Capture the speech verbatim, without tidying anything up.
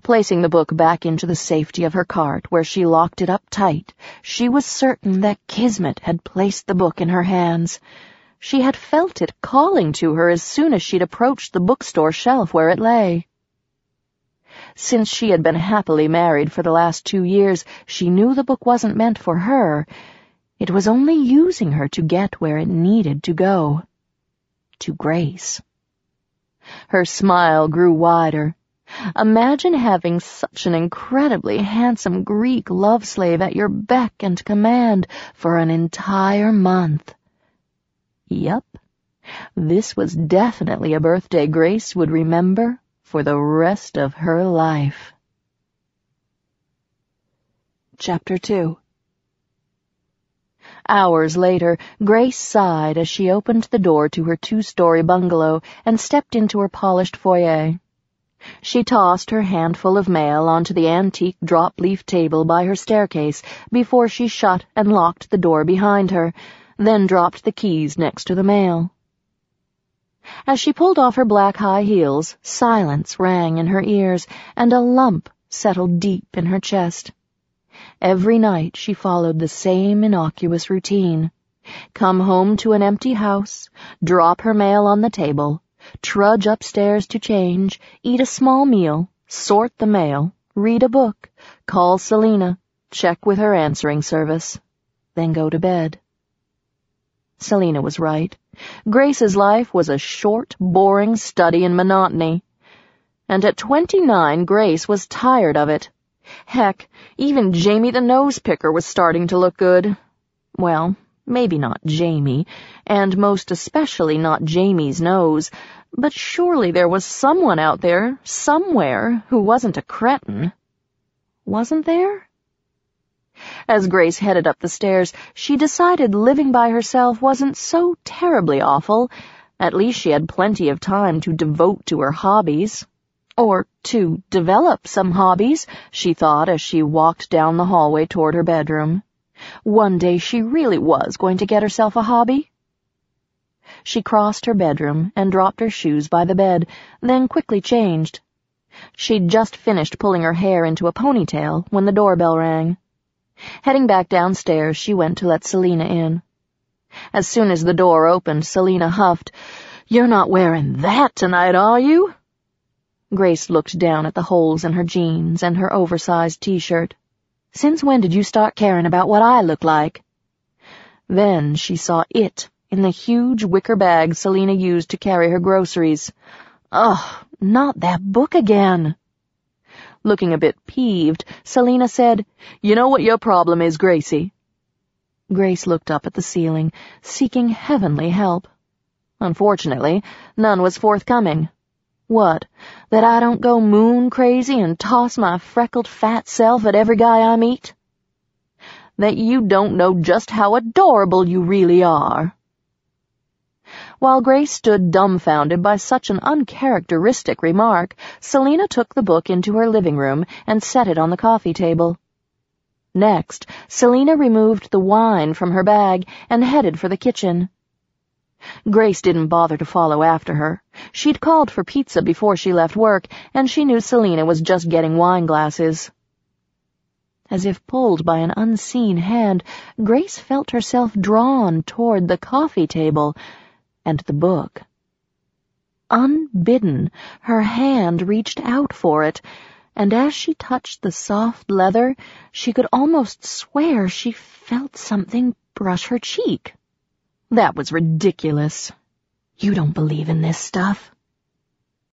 Placing the book back into the safety of her cart, where she locked it up tight, she was certain that Kismet had placed the book in her hands. She had felt it calling to her as soon as she'd approached the bookstore shelf where it lay. Since she had been happily married for the last two years, she knew the book wasn't meant for her. It was only using her to get where it needed to go. To Grace. Her smile grew wider. Imagine having such an incredibly handsome Greek love slave at your beck and command for an entire month. Yup, this was definitely a birthday Grace would remember for the rest of her life. Chapter two. Hours later, Grace sighed as she opened the door to her two-story bungalow and stepped into her polished foyer. She tossed her handful of mail onto the antique drop-leaf table by her staircase before she shut and locked the door behind her, then dropped the keys next to the mail. As she pulled off her black high heels, silence rang in her ears, and a lump settled deep in her chest. Every night she followed the same innocuous routine. Come home to an empty house, drop her mail on the table, trudge upstairs to change, eat a small meal, sort the mail, read a book, call Selina, check with her answering service, then go to bed. Selina was right. Grace's life was a short, boring study in monotony. And at twenty-nine, Grace was tired of it. Heck, even Jamie the nose-picker was starting to look good. Well, maybe not Jamie, and most especially not Jamie's nose, but surely there was someone out there, somewhere, who wasn't a cretin. Wasn't there? As Grace headed up the stairs, she decided living by herself wasn't so terribly awful. At least she had plenty of time to devote to her hobbies. Or to develop some hobbies, she thought as she walked down the hallway toward her bedroom. One day she really was going to get herself a hobby. She crossed her bedroom and dropped her shoes by the bed, then quickly changed. She'd just finished pulling her hair into a ponytail when the doorbell rang. Heading back downstairs, she went to let Selina in. As soon as the door opened, Selina huffed, "You're not wearing that tonight, are you?" Grace looked down at the holes in her jeans and her oversized t-shirt. "Since when did you start caring about what I look like?" Then she saw it in the huge wicker bag Selina used to carry her groceries. Ugh, not that book again. Looking a bit peeved, Selina said, "You know what your problem is, Gracie?" Grace looked up at the ceiling, seeking heavenly help. Unfortunately, none was forthcoming. What, that I don't go moon-crazy and toss my freckled fat self at every guy I meet? That you don't know just how adorable you really are. While Grace stood dumbfounded by such an uncharacteristic remark, Selina took the book into her living room and set it on the coffee table. Next, Selina removed the wine from her bag and headed for the kitchen. Grace didn't bother to follow after her. She'd called for pizza before she left work, and she knew Selina was just getting wine glasses. As if pulled by an unseen hand, Grace felt herself drawn toward the coffee table and the book. Unbidden, her hand reached out for it, and as she touched the soft leather, she could almost swear she felt something brush her cheek. That was ridiculous. "You don't believe in this stuff?"